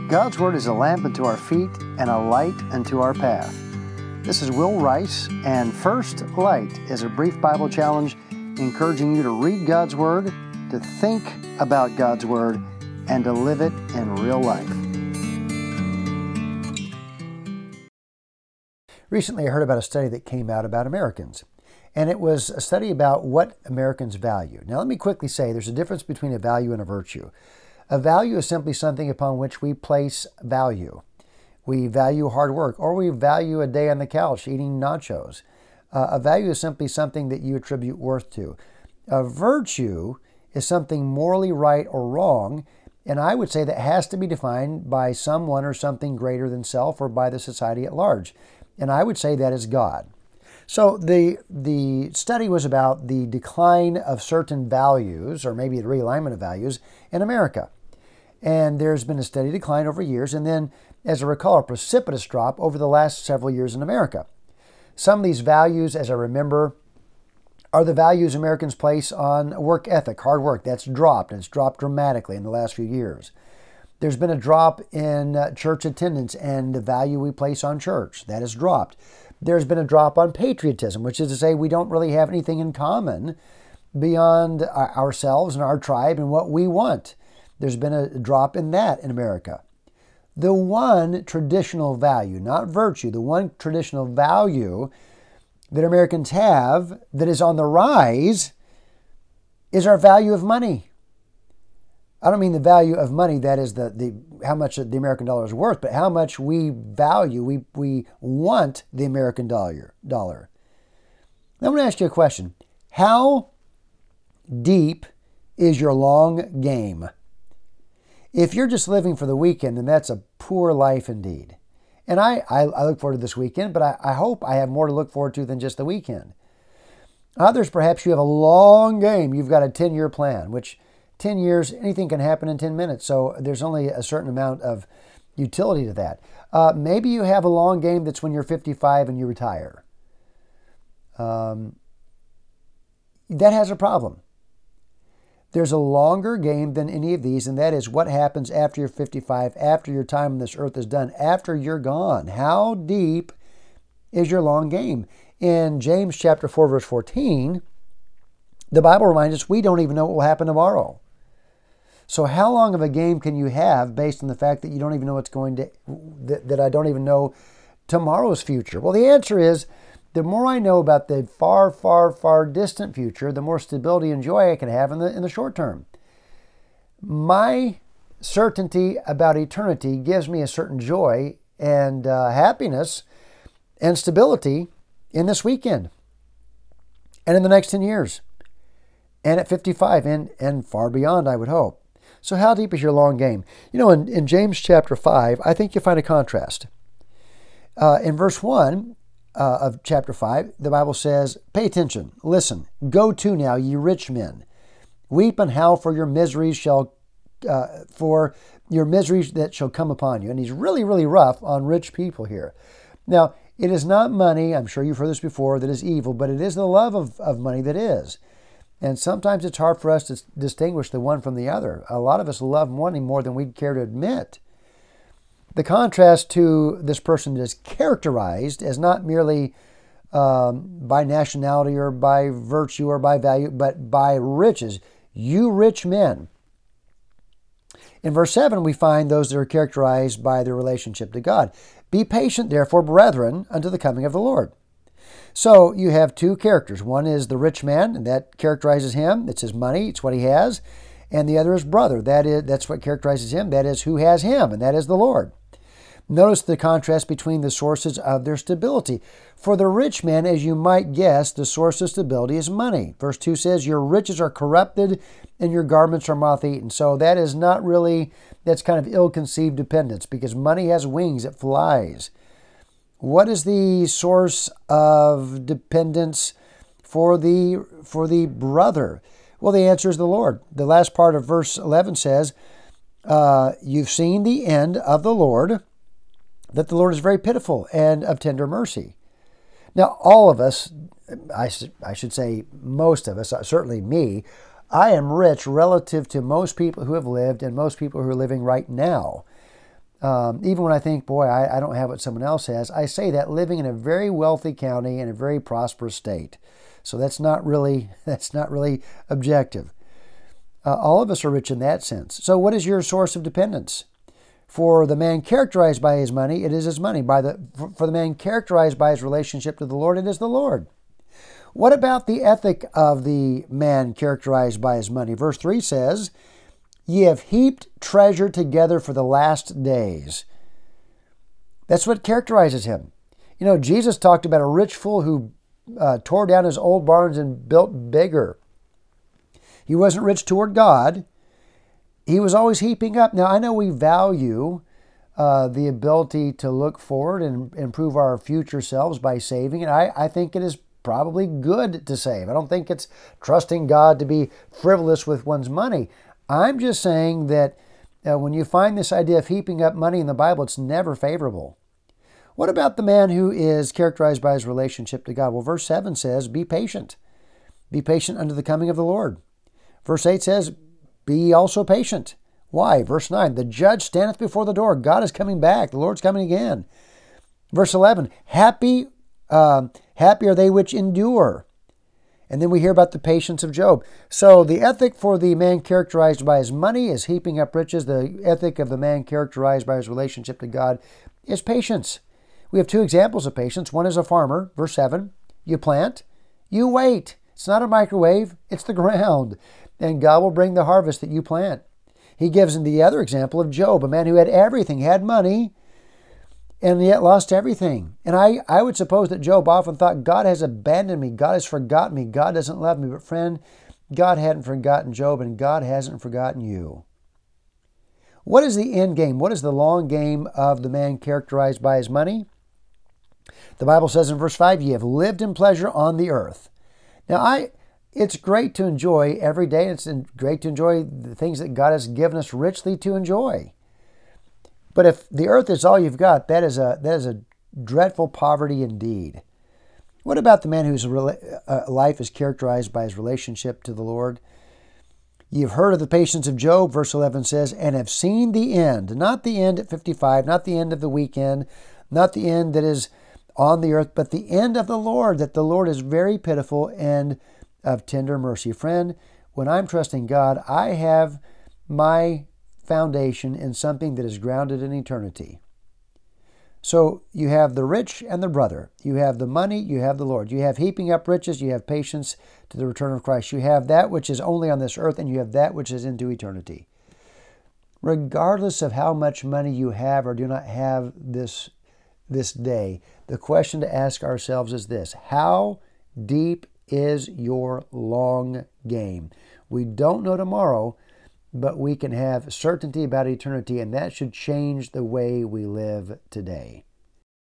God's Word is a lamp unto our feet and a light unto our path. This is Will Rice, and First Light is a brief Bible challenge encouraging you to read God's Word, to think about God's Word, and to live it in real life. Recently, I heard about a study that came out about Americans, and it was a study about what Americans value. Now, let me quickly say there's a difference between a value and a virtue. A value is simply something upon which we place value. We value hard work, or we value a day on the couch eating nachos. A value is simply something that you attribute worth to. A virtue is something morally right or wrong, and I would say that has to be defined by someone or something greater than self or by the society at large. And I would say that is God. So the study was about the decline of certain values, or maybe the realignment of values, in America. And there's been a steady decline over years, and then, as I recall, a precipitous drop over the last several years in America. Some of these values, as I remember, are the values Americans place on work ethic, hard work. That's dropped, and it's dropped dramatically in the last few years. There's been a drop in church attendance and the value we place on church. That has dropped. There's been a drop on patriotism, which is to say we don't really have anything in common beyond ourselves and our tribe and what we want. There's been a drop in that in America. The one traditional value, not virtue, the one traditional value that Americans have that is on the rise is our value of money. I don't mean the value of money, that is the how much the American dollar is worth, but how much we value, we want the American dollar. Now I'm going to ask you a question. How deep is your long game? If you're just living for the weekend, then that's a poor life indeed. And I look forward to this weekend, but I hope I have more to look forward to than just the weekend. Others, perhaps you have a long game. You've got a 10-year plan, which 10 years, anything can happen in 10 minutes. So there's only a certain amount of utility to that. Maybe you have a long game that's when you're 55 and you retire. That has a problem. There's a longer game than any of these, and that is what happens after you're 55, after your time on this earth is done, after you're gone. How deep is your long game? In James chapter 4, verse 14, the Bible reminds us we don't even know what will happen tomorrow. So how long of a game can you have based on the fact that you don't even know what's going to, that I don't even know tomorrow's future? Well, the answer is, the more I know about the far, far, far distant future, the more stability and joy I can have in the short term. My certainty about eternity gives me a certain joy and happiness and stability in this weekend and in the next 10 years and at 55 and far beyond, I would hope. So how deep is your long game? You know, in James chapter 5, I think you'll find a contrast. In verse 1, of chapter 5, the Bible says, pay attention, listen, go to now, ye rich men, weep and howl for your miseries that shall come upon you. And he's really, really rough on rich people here. Now, it is not money, I'm sure you've heard this before, that is evil, but it is the love of money that is. And sometimes it's hard for us to distinguish the one from the other. A lot of us love money more than we'd care to admit. The contrast to this person is characterized as not merely by nationality or by virtue or by value, but by riches. You rich men. In verse 7, we find those that are characterized by their relationship to God. Be patient, therefore, brethren, unto the coming of the Lord. So you have two characters. One is the rich man, and that characterizes him. It's his money. It's what he has. And the other is brother. That's what characterizes him. That is who has him, and that is the Lord. Notice the contrast between the sources of their stability. For the rich man, as you might guess, the source of stability is money. Verse 2 says, your riches are corrupted and your garments are moth-eaten. So that is not really, that's kind of ill-conceived dependence because money has wings, it flies. What is the source of dependence for the brother? Well, the answer is the Lord. The last part of verse 11 says, you've seen the end of the Lord, that the Lord is very pitiful and of tender mercy. Now, all of us, I should say most of us, certainly me, I am rich relative to most people who have lived and most people who are living right now. Even when I think, boy, I don't have what someone else has, I say that living in a very wealthy county in a very prosperous state. So that's not really objective. All of us are rich in that sense. So what is your source of dependence? For the man characterized by his money, it is his money. For the man characterized by his relationship to the Lord, it is the Lord. What about the ethic of the man characterized by his money? Verse 3 says, "Ye have heaped treasure together for the last days." That's what characterizes him. Jesus talked about a rich fool who tore down his old barns and built bigger. He wasn't rich toward God. He was always heaping up. Now, I know we value the ability to look forward and improve our future selves by saving. And I think it is probably good to save. I don't think it's trusting God to be frivolous with one's money. I'm just saying that when you find this idea of heaping up money in the Bible, it's never favorable. What about the man who is characterized by his relationship to God? Well, verse 7 says, "Be patient. Be patient unto the coming of the Lord." Verse 8 says, "Be ye also patient." Why? Verse 9, "The judge standeth before the door." God is coming back. The Lord's coming again. Verse 11, happy are they which endure. And then we hear about the patience of Job. So the ethic for the man characterized by his money is heaping up riches. The ethic of the man characterized by his relationship to God is patience. We have two examples of patience. One is a farmer, verse 7. You plant, you wait. It's not a microwave, it's the ground. And God will bring the harvest that you plant. He gives in the other example of Job, a man who had everything, had money, and yet lost everything. And I would suppose that Job often thought, God has abandoned me, God has forgotten me, God doesn't love me. But friend, God hadn't forgotten Job, and God hasn't forgotten you. What is the end game? What is the long game of the man characterized by his money? The Bible says in verse 5, "Ye have lived in pleasure on the earth." Now, it's great to enjoy every day. It's great to enjoy the things that God has given us richly to enjoy. But if the earth is all you've got, that is a dreadful poverty indeed. What about the man whose life is characterized by his relationship to the Lord? You've heard of the patience of Job, verse 11 says, "and have seen the end." Not the end at 55, not the end of the weekend, not the end that is on the earth, but the end of the Lord, that the Lord is very pitiful and of tender mercy. Friend, when I'm trusting God, I have my foundation in something that is grounded in eternity. So you have the rich and the brother. You have the money, you have the Lord. You have heaping up riches, you have patience to the return of Christ. You have that which is only on this earth, and you have that which is into eternity. Regardless of how much money you have or do not have this day, the question to ask ourselves is this: how deep is your long game? We don't know tomorrow, but we can have certainty about eternity, and that should change the way we live today.